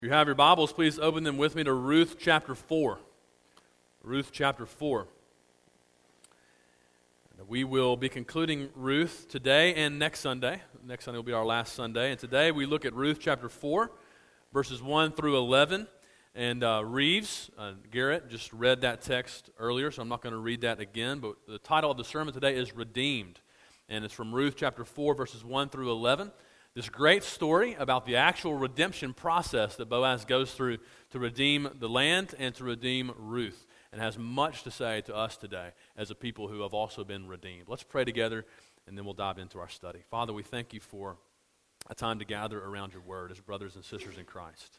If you have your Bibles, please open them with me to Ruth chapter 4. Ruth chapter 4. We will be concluding Ruth today and next Sunday. Next Sunday will be our last Sunday. And today we look at Ruth chapter 4, verses 1 through 11. And Reeves, Garrett, just read that text earlier, so I'm not going to read that again. But the title of the sermon today is Redeemed. And it's from Ruth chapter 4, verses 1 through 11. This great story about the actual redemption process that Boaz goes through to redeem the land and to redeem Ruth, and has much to say to us today as a people who have also been redeemed. Let's pray together, and then we'll dive into our study. Father, we thank you for a time to gather around your word as brothers and sisters in Christ.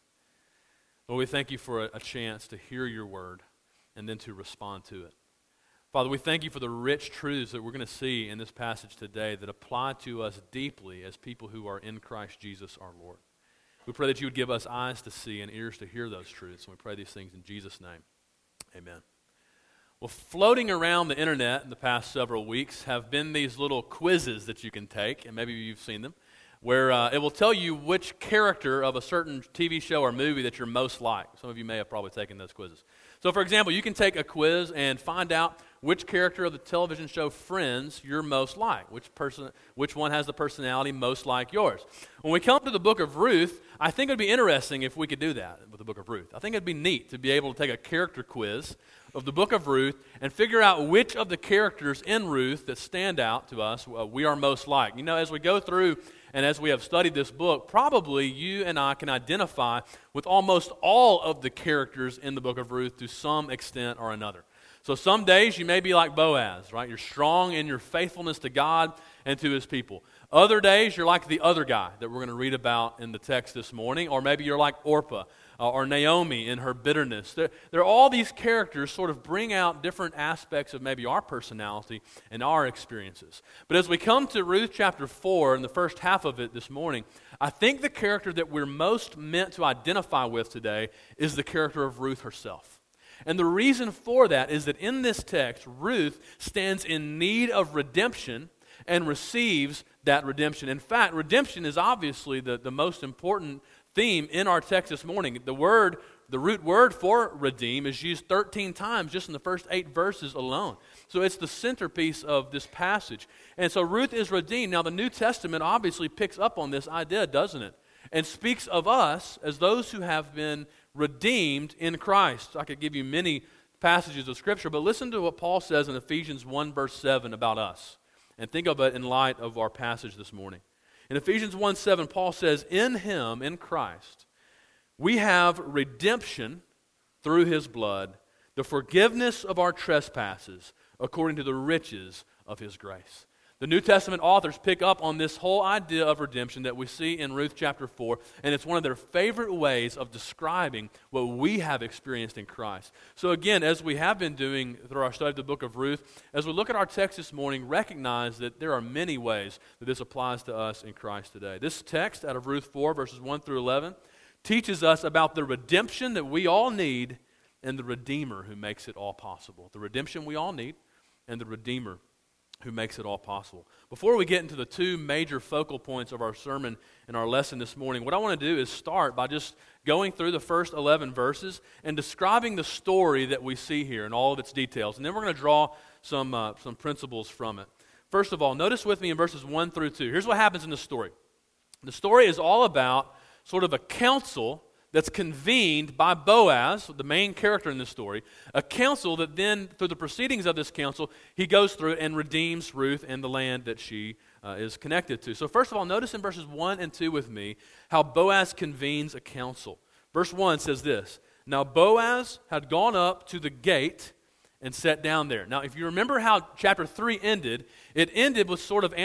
Lord, we thank you for a chance to hear your word and then to respond to it. Father, we thank you for the rich truths that we're going to see in this passage today that apply to us deeply as people who are in Christ Jesus our Lord. We pray that you would give us eyes to see and ears to hear those truths, and we pray these things in Jesus' name. Amen. Well, floating around the internet in the past several weeks have been these little quizzes that you can take, and maybe you've seen them, where it will tell you which character of a certain TV show or movie that you're most like. Some of you may have probably taken those quizzes. So, for example, you can take a quiz and find out which character of the television show Friends you're most like, which one has the personality most like yours. When we come to the book of Ruth, I think it would be interesting if we could do that with the book of Ruth. I think it would be neat to be able to take a character quiz of the book of Ruth and figure out which of the characters in Ruth that stand out to us we are most like. You know, as we go through and as we have studied this book, probably you and I can identify with almost all of the characters in the book of Ruth to some extent or another. So some days you may be like Boaz, right? You're strong in your faithfulness to God and to his people. Other days you're like the other guy that we're going to read about in the text this morning, or maybe you're like Orpah or Naomi in her bitterness. There are all these characters sort of bring out different aspects of maybe our personality and our experiences. But as we come to Ruth chapter 4 and the first half of it this morning, I think the character that we're most meant to identify with today is the character of Ruth herself. And the reason for that is that in this text, Ruth stands in need of redemption and receives that redemption. In fact, redemption is obviously the most important theme in our text this morning. The root word for redeem is used 13 times just in the first 8 verses alone. So it's the centerpiece of this passage. And so Ruth is redeemed. Now the New Testament obviously picks up on this idea, doesn't it? And speaks of us as those who have been redeemed in Christ. I could give you many passages of Scripture, but listen to what Paul says in Ephesians 1 verse 7 about us. And think of it in light of our passage this morning. In Ephesians 1:7, Paul says, in him, in Christ, we have redemption through his blood, the forgiveness of our trespasses, according to the riches of his grace. The New Testament authors pick up on this whole idea of redemption that we see in Ruth chapter 4, and it's one of their favorite ways of describing what we have experienced in Christ. So again, as we have been doing through our study of the book of Ruth, as we look at our text this morning, recognize that there are many ways that this applies to us in Christ today. This text out of Ruth 4, verses 1 through 11, teaches us about the redemption that we all need and the Redeemer who makes it all possible. The redemption we all need and the Redeemer who makes it all possible. Before we get into the 2 major focal points of our sermon and our lesson this morning, what I want to do is start by just going through the first 11 verses and describing the story that we see here and all of its details. And then we're going to draw some principles from it. First of all, notice with me in verses 1 through 2. Here's what happens in the story. The story is all about sort of a council that's convened by Boaz, the main character in this story, a council that then, through the proceedings of this council, he goes through and redeems Ruth and the land that she is connected to. So first of all, notice in verses 1 and 2 with me how Boaz convenes a council. Verse 1 says this, now Boaz had gone up to the gate and sat down there. Now, if you remember how chapter 3 ended, it ended with sort of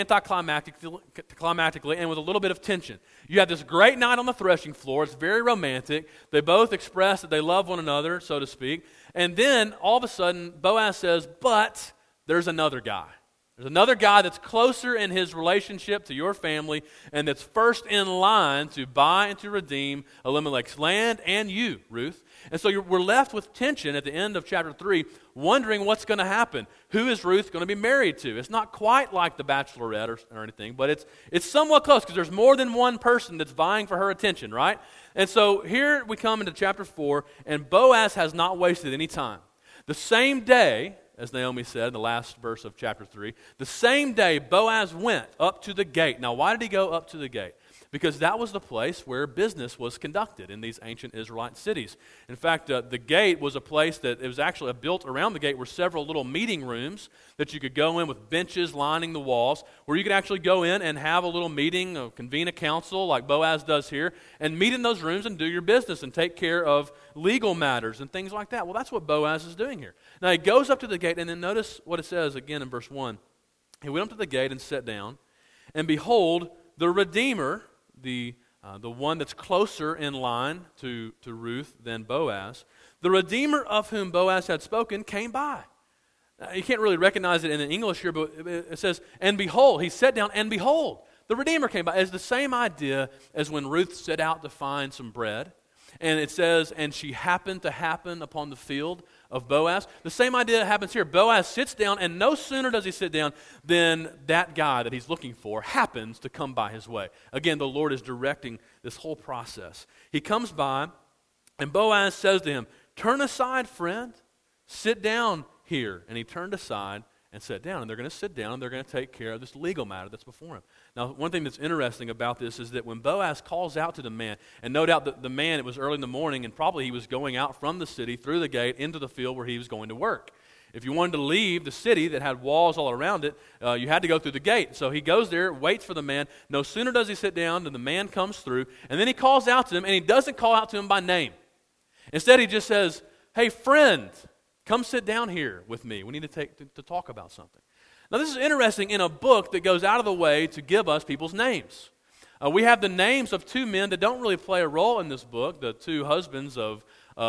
anticlimactically and with a little bit of tension. You have this great night on the threshing floor. It's very romantic. They both express that they love one another, so to speak. And then, all of a sudden, Boaz says, but there's another guy. There's another guy that's closer in his relationship to your family and that's first in line to buy and to redeem Elimelech's land and you, Ruth. And so we're left with tension at the end of chapter 3, wondering what's going to happen. Who is Ruth going to be married to? It's not quite like the Bachelorette or anything, but it's somewhat close because there's more than one person that's vying for her attention, right? And so here we come into chapter 4, and Boaz has not wasted any time. The same day, as Naomi said in the last verse of chapter 3, the same day Boaz went up to the gate. Now, why did he go up to the gate? Because that was the place where business was conducted in these ancient Israelite cities. In fact, the gate was a place that it was actually built around the gate were several little meeting rooms that you could go in with benches lining the walls, where you could actually go in and have a little meeting, convene a council like Boaz does here, and meet in those rooms and do your business and take care of legal matters and things like that. Well, that's what Boaz is doing here. Now, he goes up to the gate, and then notice what it says again in verse 1. He went up to the gate and sat down, and behold, the Redeemer, the one that's closer in line to Ruth than Boaz, the Redeemer of whom Boaz had spoken came by. Now, you can't really recognize it in the English here, but it says, and behold, he sat down, and behold, the Redeemer came by. It's the same idea as when Ruth set out to find some bread. And it says, and she happened to happen upon the field of Boaz. The same idea happens here. Boaz sits down, and no sooner does he sit down than that guy that he's looking for happens to come by his way. Again, the Lord is directing this whole process. He comes by, and Boaz says to him, turn aside, friend. Sit down here. And he turned aside and sat down. And they're going to sit down, and they're going to take care of this legal matter that's before him. Now, one thing that's interesting about this is that when Boaz calls out to the man, and no doubt the man, it was early in the morning, and probably he was going out from the city through the gate into the field where he was going to work. If you wanted to leave the city that had walls all around it, you had to go through the gate. So he goes there, waits for the man. No sooner does he sit down than the man comes through, and then he calls out to him, and he doesn't call out to him by name. Instead, he just says, hey, friend, come sit down here with me. We need to talk about something. Now, this is interesting in a book that goes out of the way to give us people's names. We have the names of two men that don't really play a role in this book, the two husbands of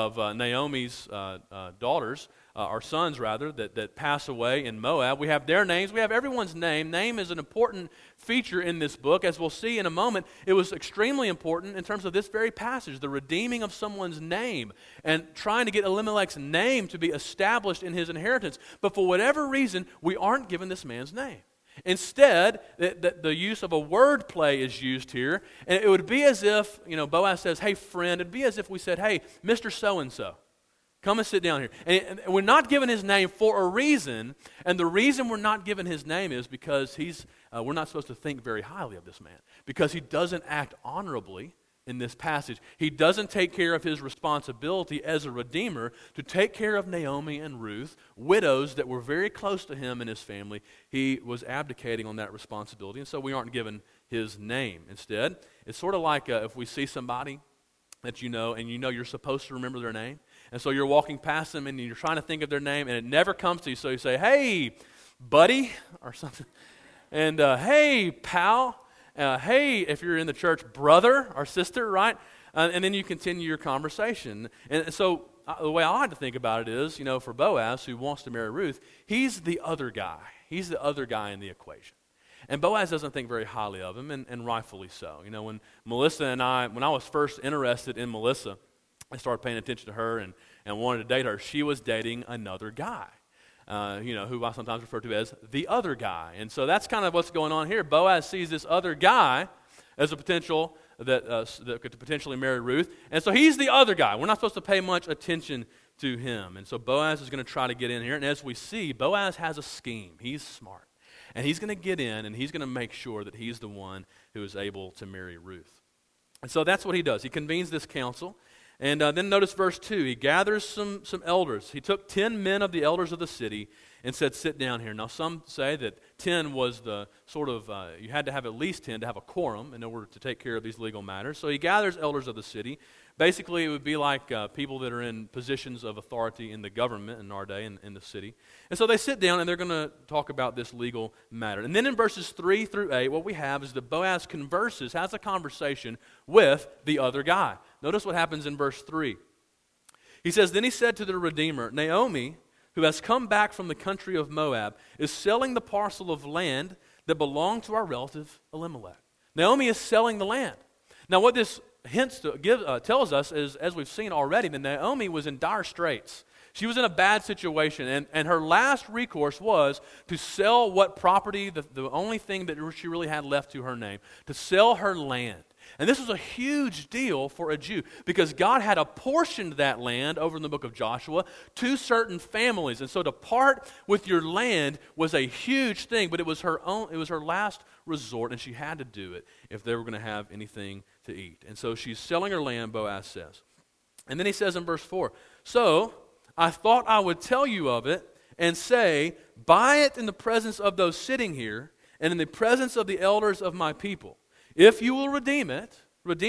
Naomi's daughters, or sons rather, that pass away in Moab. We have their names. We have everyone's name. Name is an important feature in this book. As we'll see in a moment, it was extremely important in terms of this very passage, the redeeming of someone's name and trying to get Elimelech's name to be established in his inheritance. But for whatever reason, we aren't given this man's name. Instead, the use of a word play is used here, and it would be as if, Boaz says, hey, friend. It'd be as if we said, hey, Mr. So-and-so, come and sit down here. And we're not given his name for a reason, and the reason we're not given his name is because we're not supposed to think very highly of this man, because he doesn't act honorably in this passage. He doesn't take care of his responsibility as a redeemer to take care of Naomi and Ruth, widows that were very close to him and his family. He was abdicating on that responsibility, and so we aren't given his name. Instead, it's sort of like if we see somebody that you know, and you're supposed to remember their name, and so you're walking past them, and you're trying to think of their name, and it never comes to you, so you say, hey, buddy, or something, and hey, pal, hey, if you're in the church, brother or sister, right? And then you continue your conversation. And so the way I like to think about it is, for Boaz, who wants to marry Ruth, he's the other guy. He's the other guy in the equation. And Boaz doesn't think very highly of him, and rightfully so. When Melissa and when I was first interested in Melissa, I started paying attention to her and wanted to date her. She was dating another guy. Who I sometimes refer to as the other guy. And so that's kind of what's going on here. Boaz sees this other guy as a potential that could potentially marry Ruth. And so he's the other guy. We're not supposed to pay much attention to him. And so Boaz is going to try to get in here. And as we see, Boaz has a scheme. He's smart. And he's going to get in, and he's going to make sure that he's the one who is able to marry Ruth. And so that's what he does. He convenes this council. And then notice verse 2. He gathers some elders. He took 10 men of the elders of the city and said, sit down here. Now, some say that 10 was the sort of, you had to have at least 10 to have a quorum in order to take care of these legal matters. So he gathers elders of the city. Basically, it would be like people that are in positions of authority in the government in our day in the city. And so they sit down, and they're going to talk about this legal matter. And then in verses 3 through 8, what we have is that Boaz has a conversation with the other guy. Notice what happens in verse 3. He says, then he said to the Redeemer, Naomi, who has come back from the country of Moab, is selling the parcel of land that belonged to our relative Elimelech. Naomi is selling the land. Now what this tells us is, as we've seen already, that Naomi was in dire straits. She was in a bad situation, and her last recourse was to sell what property, the only thing that she really had left to her name, to sell her land. And this was a huge deal for a Jew because God had apportioned that land over in the book of Joshua to certain families. And so to part with your land was a huge thing, but it was her last resort, and she had to do it if they were going to have anything to eat. And so she's selling her land, Boaz says. And then he says in verse 4, "So I thought I would tell you of it and say, buy it in the presence of those sitting here and in the presence of the elders of my people. If you will redeem it.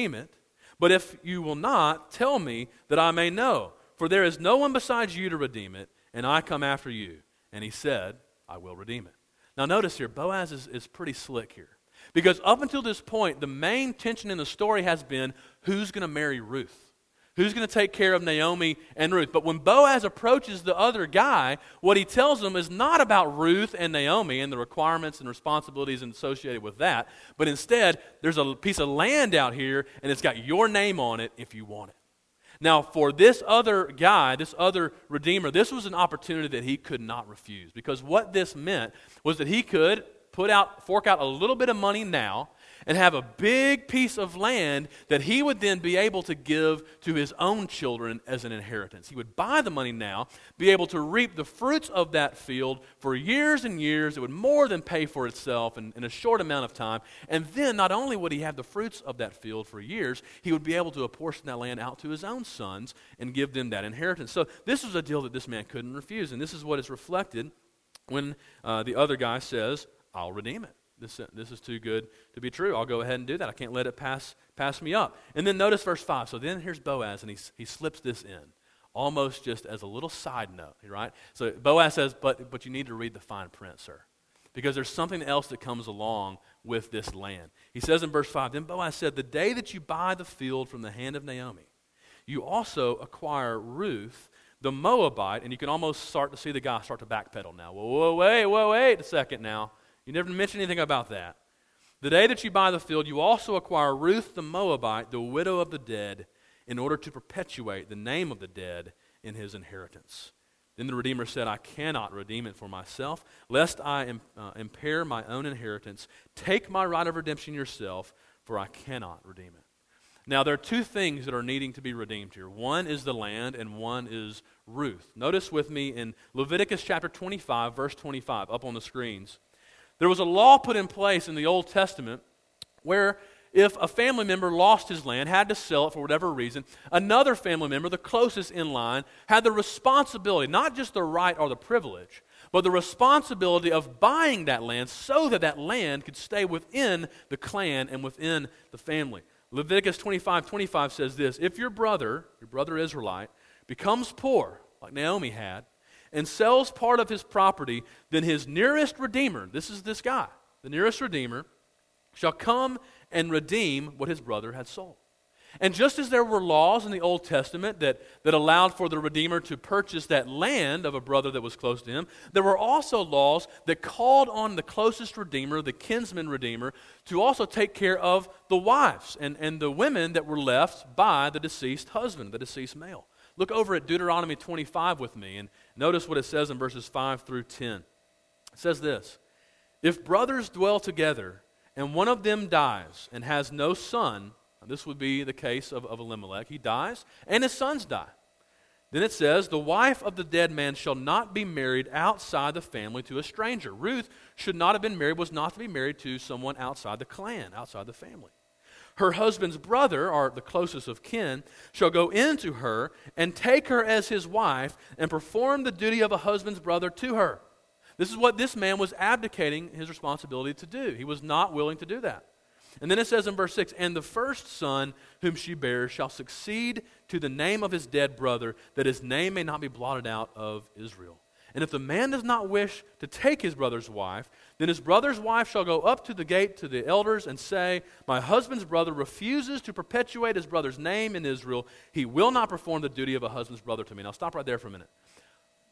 But if you will not, tell me that I may know. For there is no one besides you to redeem it, and I come after you." And he said, "I will redeem it." Now notice here, Boaz is pretty slick here. Because up until this point, the main tension in the story has been who's going to marry Ruth. Who's going to take care of Naomi and Ruth? But when Boaz approaches the other guy, what he tells him is not about Ruth and Naomi and the requirements and responsibilities associated with that, but instead, there's a piece of land out here, and it's got your name on it if you want it. Now, for this other guy, this other redeemer, this was an opportunity that he could not refuse, because what this meant was that he could fork out a little bit of money now and have a big piece of land that he would then be able to give to his own children as an inheritance. He would buy the money now, be able to reap the fruits of that field for years and years. It would more than pay for itself in a short amount of time. And then not only would he have the fruits of that field for years, he would be able to apportion that land out to his own sons and give them that inheritance. So this was a deal that this man couldn't refuse. And this is what is reflected when the other guy says, "I'll redeem it. This is too good to be true. I'll go ahead and do that. I can't let it pass me up." And then notice verse 5. So then here's Boaz, and he slips this in, almost just as a little side note, right? So Boaz says, but you need to read the fine print, sir, because there's something else that comes along with this land. He says in verse 5, "Then Boaz said, the day that you buy the field from the hand of Naomi, you also acquire Ruth, the Moabite," and you can almost start to see the guy start to backpedal now. Whoa, wait a second now. You never mentioned anything about that. "The day that you buy the field, you also acquire Ruth the Moabite, the widow of the dead, in order to perpetuate the name of the dead in his inheritance." Then the Redeemer said, "I cannot redeem it for myself, lest I impair my own inheritance. Take my right of redemption yourself, for I cannot redeem it." Now, there are two things that are needing to be redeemed here. One is the land, and one is Ruth. Notice with me in Leviticus chapter 25, verse 25, up on the screens. There was a law put in place in the Old Testament where if a family member lost his land, had to sell it for whatever reason, another family member, the closest in line, had the responsibility, not just the right or the privilege, but the responsibility of buying that land so that that land could stay within the clan and within the family. Leviticus 25:25 says this, "If your brother Israelite, becomes poor, like Naomi had, and sells part of his property, then his nearest redeemer," this is this guy, the nearest redeemer, "shall come and redeem what his brother had sold." And just as there were laws in the Old Testament that allowed for the redeemer to purchase that land of a brother that was close to him, there were also laws that called on the closest redeemer, the kinsman redeemer, to also take care of the wives and the women that were left by the deceased husband, the deceased male. Look over at Deuteronomy 25 with me and notice what it says in verses 5 through 10. It says this, "If brothers dwell together and one of them dies and has no son," this would be the case of Elimelech, he dies and his sons die. Then it says, "The wife of the dead man shall not be married outside the family to a stranger." Ruth was not to be married to someone outside the clan, outside the family. "Her husband's brother," or the closest of kin, "shall go into her and take her as his wife and perform the duty of a husband's brother to her." This is what this man was abdicating his responsibility to do. He was not willing to do that. And then it says in verse 6, "And the first son whom she bears shall succeed to the name of his dead brother, that his name may not be blotted out of Israel. And if the man does not wish to take his brother's wife, then his brother's wife shall go up to the gate to the elders and say, 'My husband's brother refuses to perpetuate his brother's name in Israel. He will not perform the duty of a husband's brother to me.'" Now stop right there for a minute.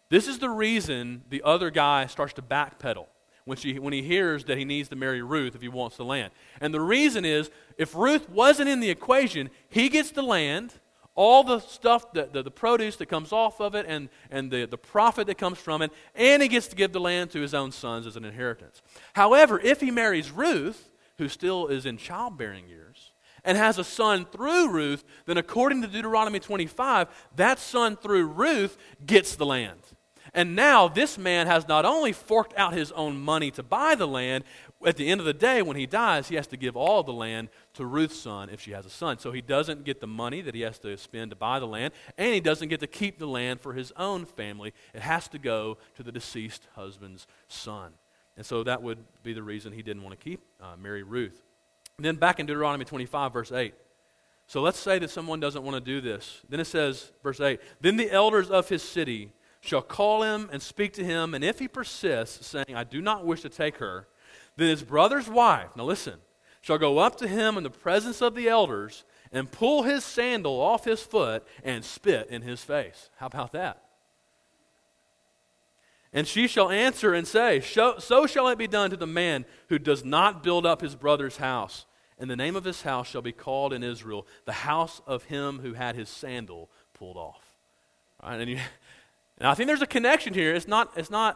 This is the reason the other guy starts to backpedal when he hears that he needs to marry Ruth if he wants the land. And the reason is, if Ruth wasn't in the equation, he gets the land, all the stuff, the produce that comes off of it, and the profit that comes from it, and he gets to give the land to his own sons as an inheritance. However, if he marries Ruth, who still is in childbearing years, and has a son through Ruth, then according to Deuteronomy 25, that son through Ruth gets the land. And now this man has not only forked out his own money to buy the land, at the end of the day when he dies, he has to give all the land to Ruth's son if she has a son. So he doesn't get the money that he has to spend to buy the land, and he doesn't get to keep the land for his own family. It has to go to the deceased husband's son. And so that would be the reason he didn't want to marry Ruth. And then back in Deuteronomy 25, verse 8. So let's say that someone doesn't want to do this. Then it says, verse 8, "Then the elders of his city shall call him and speak to him, and if he persists, saying, 'I do not wish to take her,' then his brother's wife," now listen, "shall go up to him in the presence of the elders and pull his sandal off his foot and spit in his face." How about that? "And she shall answer and say, 'So shall it be done to the man who does not build up his brother's house. And the name of his house shall be called in Israel, the house of him who had his sandal pulled off.'" All right, and I think there's a connection here. It's not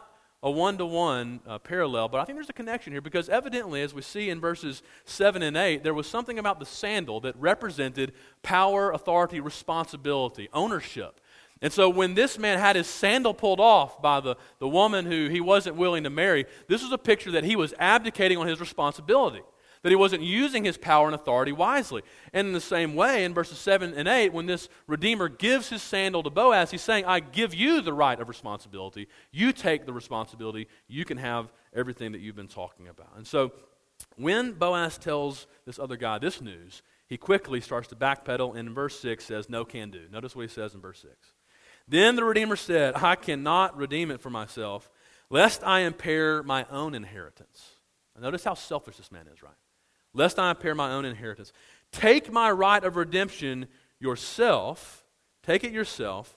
a one-to-one parallel, but I think there's a connection here because evidently, as we see in verses 7 and 8, there was something about the sandal that represented power, authority, responsibility, ownership. And so when this man had his sandal pulled off by the woman who he wasn't willing to marry, this was a picture that he was abdicating on his responsibility, that he wasn't using his power and authority wisely. And in the same way, in verses 7 and 8, when this Redeemer gives his sandal to Boaz, he's saying, "I give you the right of responsibility. You take the responsibility. You can have everything that you've been talking about." And so when Boaz tells this other guy this news, he quickly starts to backpedal, and in verse 6 says, "No can do." Notice what he says in verse 6. "Then the Redeemer said, 'I cannot redeem it for myself, lest I impair my own inheritance.'" Now notice how selfish this man is, right? "Lest I impair my own inheritance. Take my right of redemption yourself, take it yourself,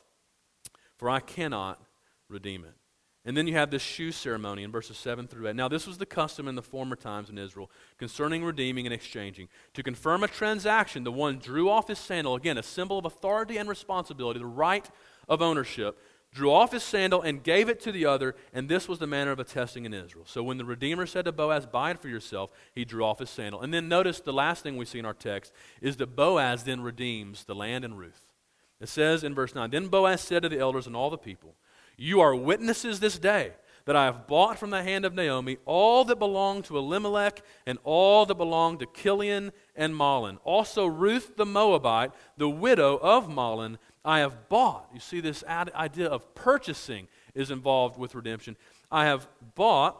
for I cannot redeem it." And then you have this shoe ceremony in verses 7 through 8. Now this was the custom in the former times in Israel concerning redeeming and exchanging. To confirm a transaction, the one drew off his sandal, again a symbol of authority and responsibility, the right of ownership, drew off his sandal and gave it to the other, and this was the manner of attesting in Israel. So when the Redeemer said to Boaz, "Buy it for yourself," he drew off his sandal. And then notice the last thing we see in our text is that Boaz then redeems the land and Ruth. It says in verse 9, "Then Boaz said to the elders and all the people, 'You are witnesses this day that I have bought from the hand of Naomi all that belonged to Elimelech and all that belonged to Chilion and Mahlon. Also Ruth the Moabite, the widow of Mahlon, I have bought.'" You see, this idea of purchasing is involved with redemption. "I have bought,"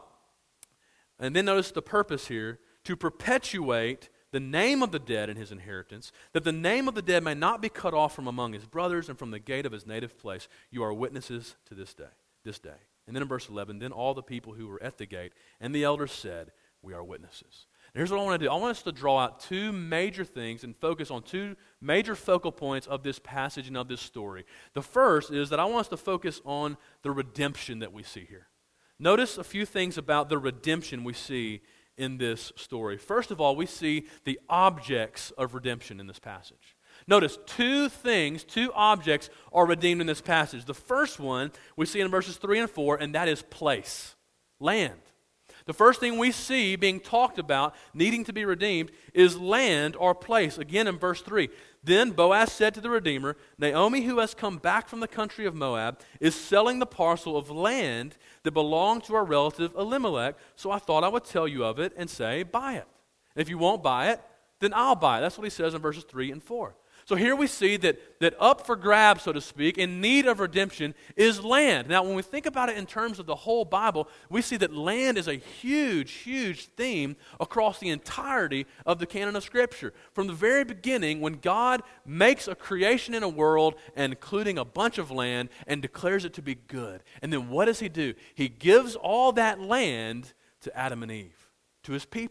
and then notice the purpose here, "to perpetuate the name of the dead in his inheritance, that the name of the dead may not be cut off from among his brothers and from the gate of his native place. You are witnesses to this day. And then in verse 11, "Then all the people who were at the gate and the elders said, 'We are witnesses.'" Here's what I want to do. I want us to draw out two major things and focus on two major focal points of this passage and of this story. The first is that I want us to focus on the redemption that we see here. Notice a few things about the redemption we see in this story. First of all, we see the objects of redemption in this passage. Notice two objects are redeemed in this passage. The first one we see in verses 3 and 4, and that is place, land. The first thing we see being talked about, needing to be redeemed, is land or place. Again in verse 3, "Then Boaz said to the Redeemer, 'Naomi, who has come back from the country of Moab, is selling the parcel of land that belonged to our relative Elimelech, so I thought I would tell you of it and say, buy it. And if you won't buy it, then I'll buy it.'" That's what he says in verses 3 and 4. So here we see that up for grabs, so to speak, in need of redemption is land. Now, when we think about it in terms of the whole Bible, we see that land is a huge, huge theme across the entirety of the canon of Scripture. From the very beginning, when God makes a creation in a world, including a bunch of land, and declares it to be good. And then what does He do? He gives all that land to Adam and Eve, to His people.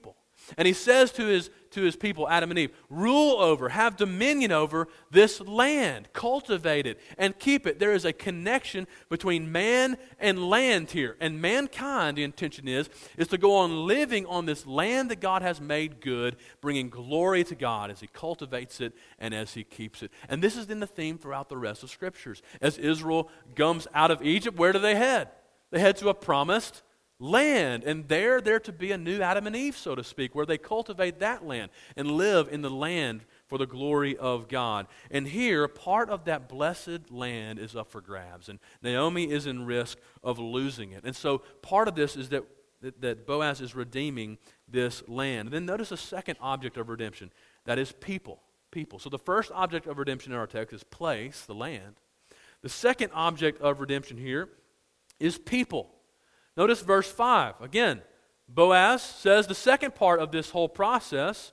And he says to his people, Adam and Eve, rule over, have dominion over this land, cultivate it, and keep it. There is a connection between man and land here. And mankind, the intention is to go on living on this land that God has made good, bringing glory to God as he cultivates it and as he keeps it. And this is then the theme throughout the rest of Scriptures. As Israel comes out of Egypt, where do they head? They head to a promised land, and they're to be a new Adam and Eve, so to speak, where they cultivate that land and live in the land for the glory of God. And here, part of that blessed land is up for grabs, and Naomi is in risk of losing it. And so part of this is that Boaz is redeeming this land. And then notice the second object of redemption, that is people. People. So the first object of redemption in our text is place, the land. The second object of redemption here is people. Notice verse 5. Again, Boaz says the second part of this whole process,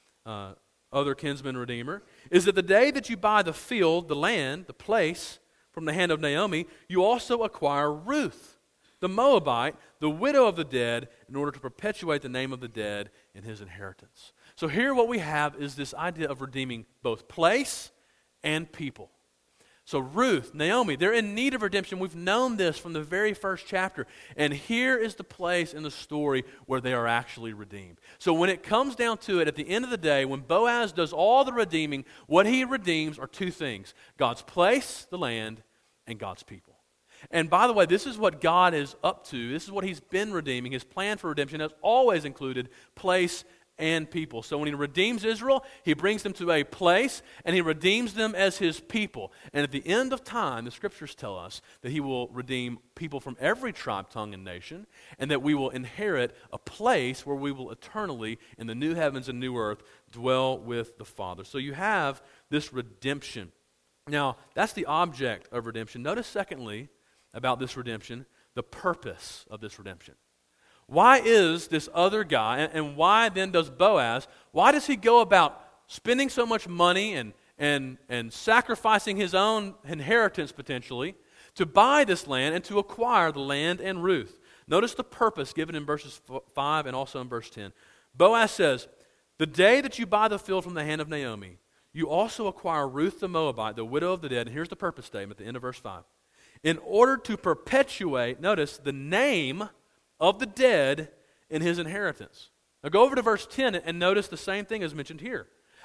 other kinsman redeemer, is that the day that you buy the field, the land, the place, from the hand of Naomi, you also acquire Ruth, the Moabite, the widow of the dead, in order to perpetuate the name of the dead in his inheritance. So here what we have is this idea of redeeming both place and people. So Ruth, Naomi, they're in need of redemption. We've known this from the very first chapter. And here is the place in the story where they are actually redeemed. So when it comes down to it, at the end of the day, when Boaz does all the redeeming, what he redeems are two things: God's place, the land, and God's people. And by the way, this is what God is up to. This is what he's been redeeming. His plan for redemption has always included place and people. So when he redeems Israel, he brings them to a place, and he redeems them as his people. And at the end of time, the Scriptures tell us that he will redeem people from every tribe, tongue, and nation, and that we will inherit a place where we will eternally, in the new heavens and new earth, dwell with the Father. So you have this redemption. Now, that's the object of redemption. Notice, secondly, about this redemption, the purpose of this redemption. Why is this other guy, and why then does Boaz, why does he go about spending so much money and sacrificing his own inheritance potentially to buy this land and to acquire the land and Ruth? Notice the purpose given in verses 5 and also in verse 10. Boaz says, the day that you buy the field from the hand of Naomi, you also acquire Ruth the Moabite, the widow of the dead. And here's the purpose statement at the end of verse 5. In order to perpetuate, notice, the name of the dead in his inheritance. Now go over to verse 10 and notice the same thing as mentioned here.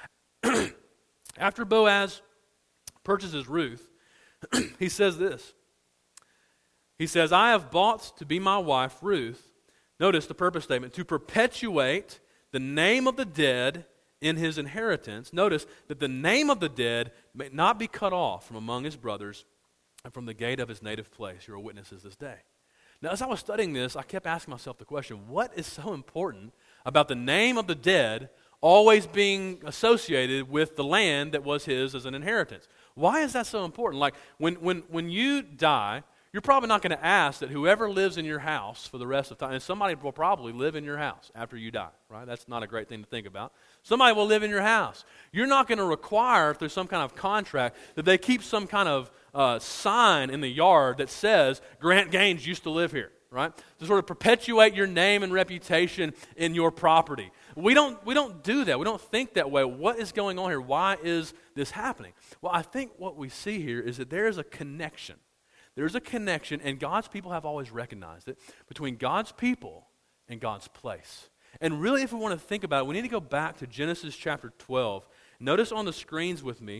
After Boaz purchases Ruth, he says this. He says, I have bought to be my wife Ruth, notice the purpose statement, to perpetuate the name of the dead in his inheritance. Notice that the name of the dead may not be cut off from among his brothers and from the gate of his native place. You're witnesses this day. Now, as I was studying this, I kept asking myself the question, what is so important about the name of the dead always being associated with the land that was his as an inheritance? Why is that so important? Like, when you die, you're probably not going to ask that whoever lives in your house for the rest of time, and somebody will probably live in your house after you die, right? That's not a great thing to think about. Somebody will live in your house. You're not going to require, through some kind of contract, that they keep some kind of sign in the yard that says Grant Gaines used to live here, right? To sort of perpetuate your name and reputation in your property. We don't do that. We don't think that way. What is going on here? Why is this happening? Well, I think what we see here is that there is a connection. There's a connection, and God's people have always recognized it, between God's people and God's place. And really, if we want to think about it, we need to go back to Genesis chapter 12. Notice on the screens with me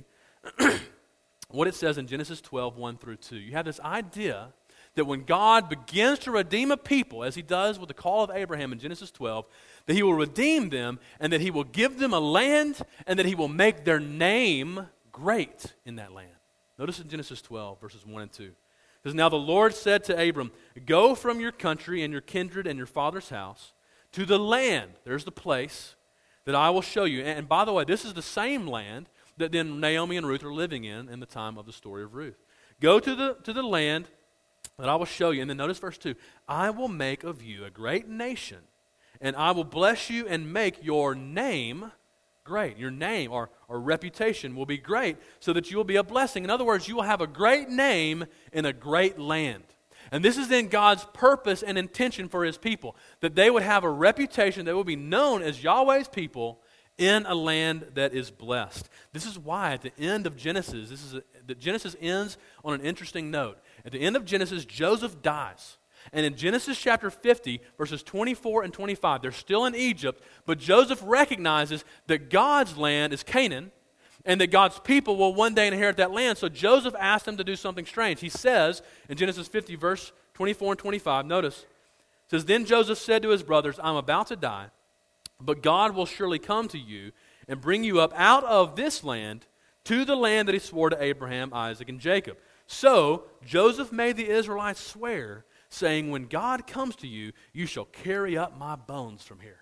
what it says in Genesis 12, 1 through 2. You have this idea that when God begins to redeem a people, as he does with the call of Abraham in Genesis 12, that he will redeem them, and that he will give them a land, and that he will make their name great in that land. Notice in Genesis 12, verses 1 and 2. It says, now the Lord said to Abram, go from your country and your kindred and your father's house to the land, there's the place, that I will show you. And by the way, this is the same land that then Naomi and Ruth are living in the time of the story of Ruth. Go to the land that I will show you. And then notice verse 2. I will make of you a great nation, and I will bless you and make your name great. Your name or reputation will be great so that you will be a blessing. In other words, you will have a great name in a great land. And this is then God's purpose and intention for his people, that they would have a reputation, they would be known as Yahweh's people in a land that is blessed. This is why at the end of Genesis, Genesis ends on an interesting note. At the end of Genesis, Joseph dies. And in Genesis chapter 50, verses 24 and 25, they're still in Egypt, but Joseph recognizes that God's land is Canaan, and that God's people will one day inherit that land. So Joseph asked him to do something strange. He says in Genesis 50, verse 24 and 25, notice, it says, "Then Joseph said to his brothers, I'm about to die, but God will surely come to you and bring you up out of this land to the land that he swore to Abraham, Isaac, and Jacob. So Joseph made the Israelites swear, saying, when God comes to you, you shall carry up my bones from here."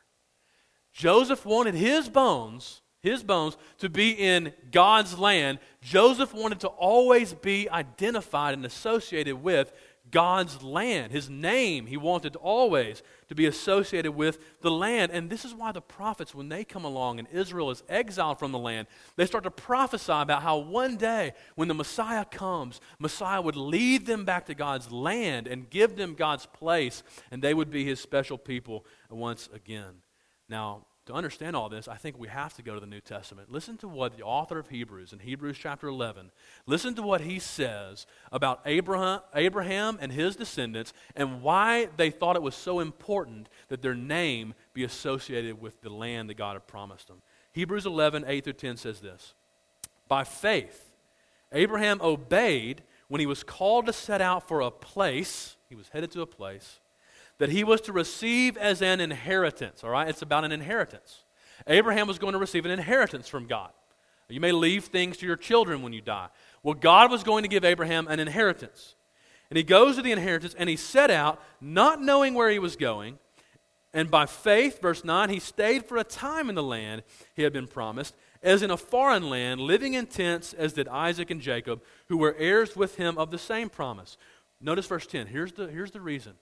Joseph wanted his bones to be in God's land. Joseph wanted to always be identified and associated with God's land. His name, he wanted always to be associated with the land. And this is why the prophets, when they come along and Israel is exiled from the land, they start to prophesy about how one day when the Messiah comes, Messiah would lead them back to God's land and give them God's place, and they would be his special people once again. Now, to understand all this, I think we have to go to the New Testament. Listen to what the author of Hebrews, in Hebrews chapter 11, listen to what he says about Abraham and his descendants and why they thought it was so important that their name be associated with the land that God had promised them. Hebrews 11, 8 through 10 says this, "By faith, Abraham obeyed when he was called to set out for a place," he was headed to a place, "that he was to receive as an inheritance." All right, it's about an inheritance. Abraham was going to receive an inheritance from God. You may leave things to your children when you die. Well, God was going to give Abraham an inheritance. And he goes to the inheritance and he set out not knowing where he was going. And by faith, verse 9, he stayed for a time in the land he had been promised, as in a foreign land, living in tents, as did Isaac and Jacob, who were heirs with him of the same promise. Notice verse 10. Here's the reason.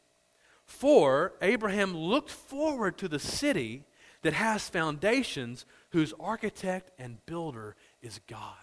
"For Abraham looked forward to the city that has foundations, whose architect and builder is God."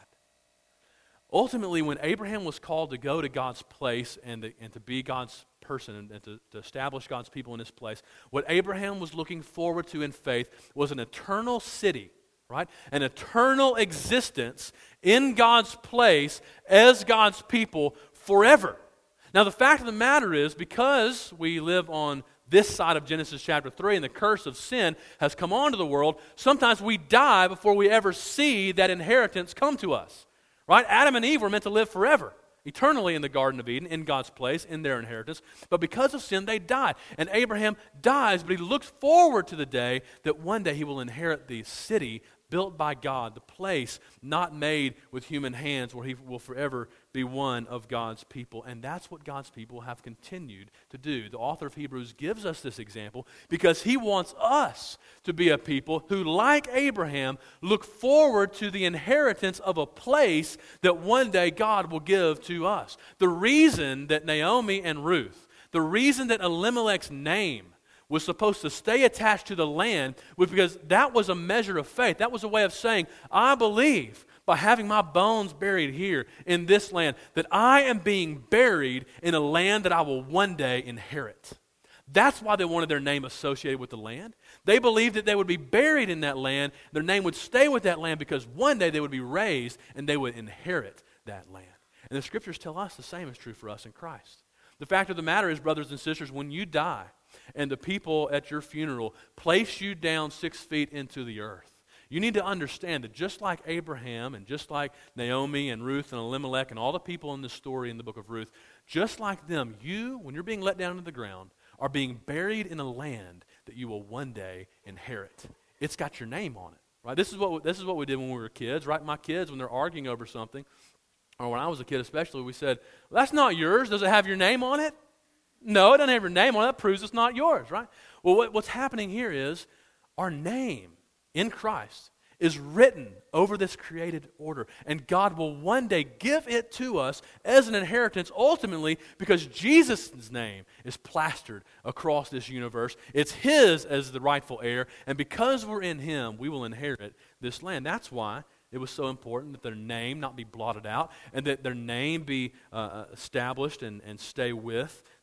Ultimately, when Abraham was called to go to God's place and to be God's person and to establish God's people in his place, what Abraham was looking forward to in faith was an eternal city, right? An eternal existence in God's place as God's people forever. Now, the fact of the matter is, because we live on this side of Genesis chapter 3 and the curse of sin has come onto the world, sometimes we die before we ever see that inheritance come to us. Right? Adam and Eve were meant to live forever, eternally in the Garden of Eden, in God's place, in their inheritance. But because of sin, they died. And Abraham dies, but he looks forward to the day that one day he will inherit the city built by God, the place not made with human hands, where he will forever be one of God's people. And that's what God's people have continued to do. The author of Hebrews gives us this example because he wants us to be a people who, like Abraham, look forward to the inheritance of a place that one day God will give to us. The reason that Naomi and Ruth, the reason that Elimelech's name was supposed to stay attached to the land was because that was a measure of faith. That was a way of saying, I believe by having my bones buried here in this land that I am being buried in a land that I will one day inherit. That's why they wanted their name associated with the land. They believed that they would be buried in that land. Their name would stay with that land because one day they would be raised and they would inherit that land. And the scriptures tell us the same is true for us in Christ. The fact of the matter is, brothers and sisters, when you die and the people at your funeral place you down 6 feet into the earth, you need to understand that just like Abraham and just like Naomi and Ruth and Elimelech and all the people in this story in the book of Ruth, just like them, you, when you're being let down to the ground, are being buried in a land that you will one day inherit. It's got your name on it, right? This is what we did when we were kids, right? My kids, when they're arguing over something, or when I was a kid especially, we said, well, that's not yours. Does it have your name on it? No, it doesn't have your name on it. That proves it's not yours, right? Well, what's happening here is our name in Christ is written over this created order, and God will one day give it to us as an inheritance, ultimately because Jesus' name is plastered across this universe. It's His as the rightful heir, and because we're in Him, we will inherit this land. That's why it was so important that their name not be blotted out, and that their name be established and stay with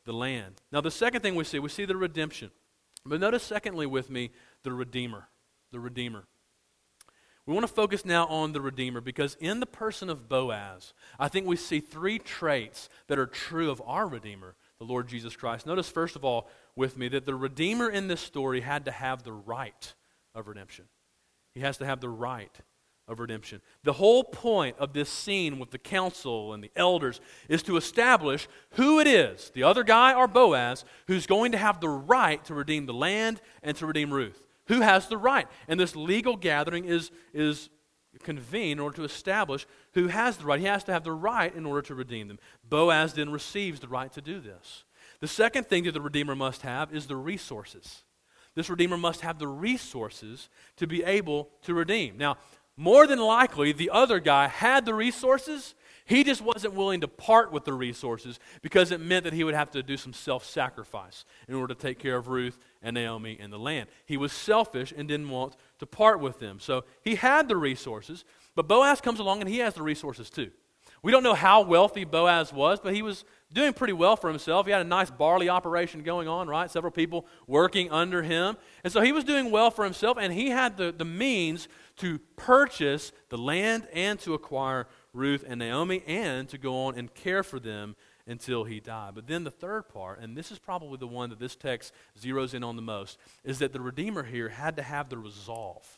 the land. Now, the second thing we see the redemption. But notice, secondly, with me, the Redeemer. The Redeemer. We want to focus now on the Redeemer because in the person of Boaz, I think we see three traits that are true of our Redeemer, the Lord Jesus Christ. Notice, first of all, with me, that the Redeemer in this story had to have the right of redemption. He has to have the right of redemption. The whole point of this scene with the council and the elders is to establish who it is, the other guy or Boaz, who's going to have the right to redeem the land and to redeem Ruth. Who has the right? And this legal gathering is convened in order to establish who has the right. He has to have the right in order to redeem them. Boaz then receives the right to do this. The second thing that the Redeemer must have is the resources. This Redeemer must have the resources to be able to redeem. Now, more than likely, the other guy had the resources. He just wasn't willing to part with the resources because it meant that he would have to do some self-sacrifice in order to take care of Ruth and Naomi and the land. He was selfish and didn't want to part with them. So he had the resources, but Boaz comes along and he has the resources too. We don't know how wealthy Boaz was, but he was doing pretty well for himself. He had a nice barley operation going on, right? Several people working under him. And so he was doing well for himself, and he had the means to purchase the land and to acquire Ruth and Naomi and to go on and care for them until he died. But then the third part, and this is probably the one that this text zeroes in on the most, is that the Redeemer here had to have the resolve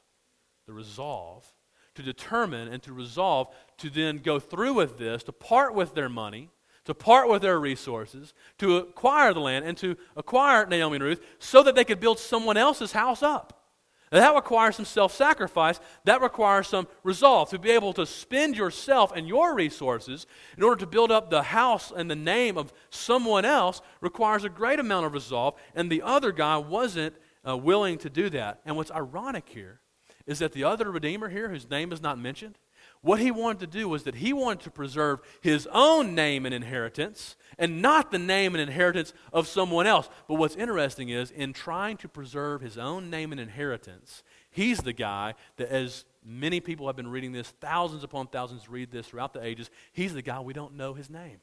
to determine and to resolve to then go through with this, to part with their money, to part with their resources, to acquire the land and to acquire Naomi and Ruth so that they could build someone else's house up. Now, that requires some self-sacrifice. That requires some resolve. To be able to spend yourself and your resources in order to build up the house and the name of someone else requires a great amount of resolve, and the other guy wasn't willing to do that. And what's ironic here is that the other Redeemer here, whose name is not mentioned, what he wanted to do was that he wanted to preserve his own name and inheritance and not the name and inheritance of someone else. But what's interesting is, in trying to preserve his own name and inheritance, he's the guy that, as many people have been reading this, thousands upon thousands read this throughout the ages, he's the guy we don't know his name.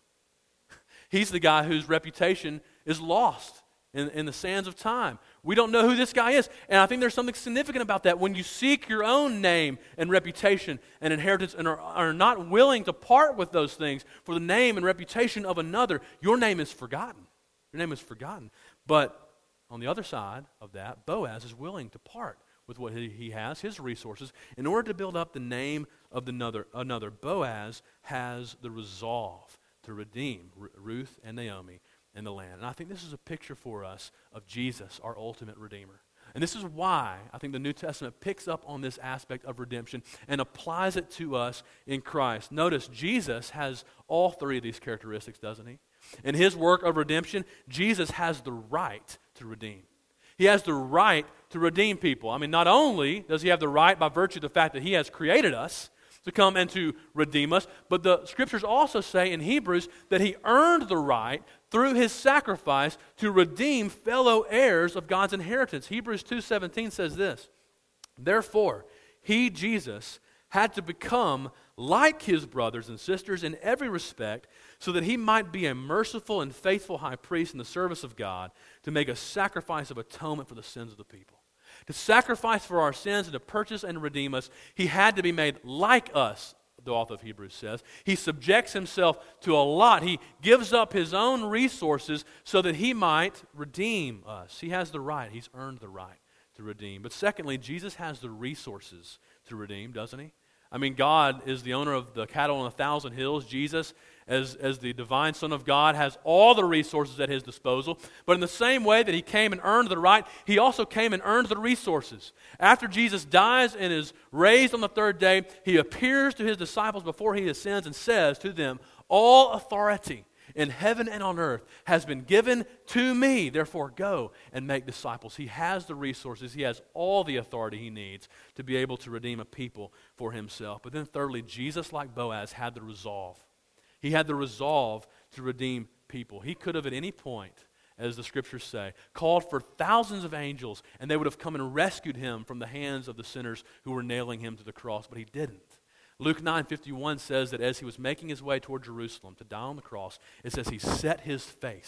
He's the guy whose reputation is lost in the sands of time. We don't know who this guy is. And I think there's something significant about that. When you seek your own name and reputation and inheritance and are not willing to part with those things for the name and reputation of another, your name is forgotten. Your name is forgotten. But on the other side of that, Boaz is willing to part with what he has, his resources, in order to build up the name of another. Boaz has the resolve to redeem Ruth and Naomi and the land. And I think this is a picture for us of Jesus, our ultimate Redeemer. And this is why I think the New Testament picks up on this aspect of redemption and applies it to us in Christ. Notice, Jesus has all three of these characteristics, doesn't he? In his work of redemption, Jesus has the right to redeem. He has the right to redeem people. I mean, not only does he have the right by virtue of the fact that he has created us to come and to redeem us, but the Scriptures also say in Hebrews that he earned the right through his sacrifice to redeem fellow heirs of God's inheritance. Hebrews 2:17 says this, "Therefore, he, Jesus, had to become like his brothers and sisters in every respect, so that he might be a merciful and faithful high priest in the service of God, to make a sacrifice of atonement for the sins of the people." To sacrifice for our sins and to purchase and redeem us, he had to be made like us, the author of Hebrews says. He subjects himself to a lot. He gives up his own resources so that he might redeem us. He has the right. He's earned the right to redeem. But secondly, Jesus has the resources to redeem, doesn't he? I mean, God is the owner of the cattle on 1,000 hills. Jesus, as the divine Son of God, has all the resources at his disposal. But in the same way that he came and earned the right, he also came and earned the resources. After Jesus dies and is raised on the third day, he appears to his disciples before he ascends and says to them, "All authority in heaven and on earth has been given to me. Therefore, go and make disciples." He has the resources. He has all the authority he needs to be able to redeem a people for himself. But then thirdly, Jesus, like Boaz, had the resolve. He had the resolve to redeem people. He could have at any point, as the Scriptures say, called for thousands of angels, and they would have come and rescued him from the hands of the sinners who were nailing him to the cross, but he didn't. Luke 9:51 says that as he was making his way toward Jerusalem to die on the cross, it says he set his face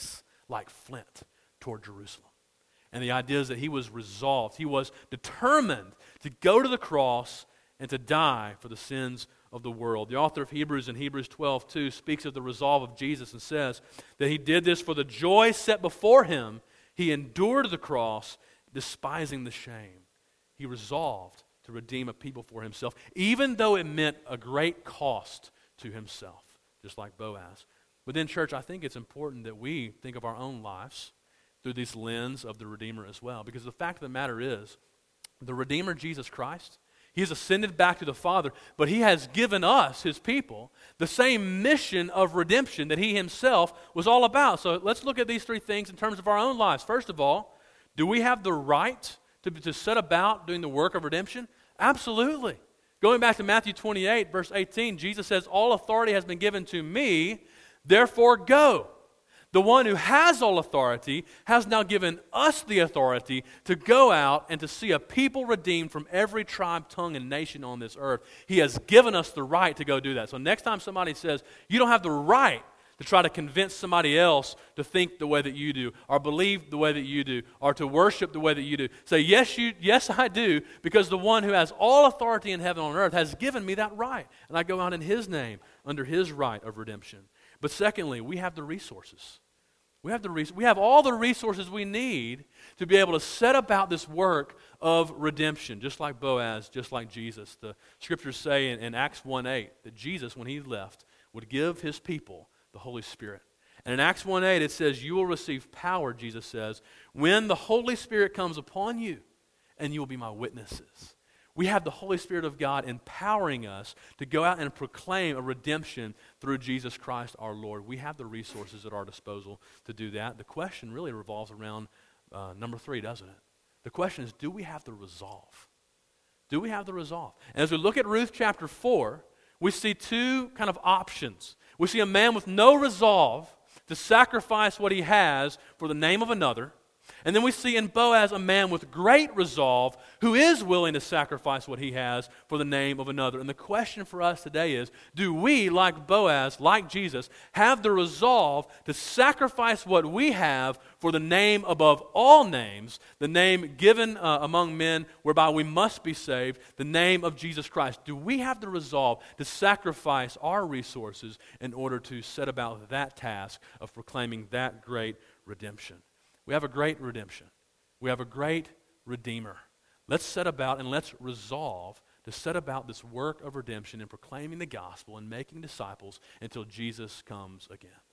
like flint toward Jerusalem. And the idea is that he was resolved, he was determined to go to the cross and to die for the sins of the world. The author of Hebrews in Hebrews 12:2 speaks of the resolve of Jesus and says that he did this for the joy set before him. He endured the cross, despising the shame. He resolved to redeem a people for himself, even though it meant a great cost to himself, just like Boaz. Within church, I think it's important that we think of our own lives through this lens of the Redeemer as well. Because the fact of the matter is, the Redeemer, Jesus Christ, he has ascended back to the Father, but he has given us, his people, the same mission of redemption that he himself was all about. So let's look at these three things in terms of our own lives. First of all, do we have the right to set about doing the work of redemption? Absolutely. Going back to Matthew 28, verse 18, Jesus says, all authority has been given to me, therefore go. The one who has all authority has now given us the authority to go out and to see a people redeemed from every tribe, tongue, and nation on this earth. He has given us the right to go do that. So next time somebody says, you don't have the right to try to convince somebody else to think the way that you do, or believe the way that you do, or to worship the way that you do, say, yes, I do, because the one who has all authority in heaven and on earth has given me that right. And I go out in his name, under his right of redemption. But secondly, we have the resources. We have all the resources we need to be able to set about this work of redemption, just like Boaz, just like Jesus. The scriptures say in Acts 1:8 that Jesus, when he left, would give his people the Holy Spirit. And in Acts 1:8 it says, you will receive power, Jesus says, when the Holy Spirit comes upon you, and you will be my witnesses. We have the Holy Spirit of God empowering us to go out and proclaim a redemption through Jesus Christ our Lord. We have the resources at our disposal to do that. The question really revolves around number 3, doesn't it? The question is, do we have the resolve? Do we have the resolve? And as we look at Ruth chapter 4, we see two kind of options. We see a man with no resolve to sacrifice what he has for the name of another. And then we see in Boaz a man with great resolve who is willing to sacrifice what he has for the name of another. And the question for us today is, do we, like Boaz, like Jesus, have the resolve to sacrifice what we have for the name above all names, the name given among men whereby we must be saved, the name of Jesus Christ? Do we have the resolve to sacrifice our resources in order to set about that task of proclaiming that great redemption? We have a great redemption. We have a great Redeemer. Let's set about and let's resolve to set about this work of redemption and proclaiming the gospel and making disciples until Jesus comes again.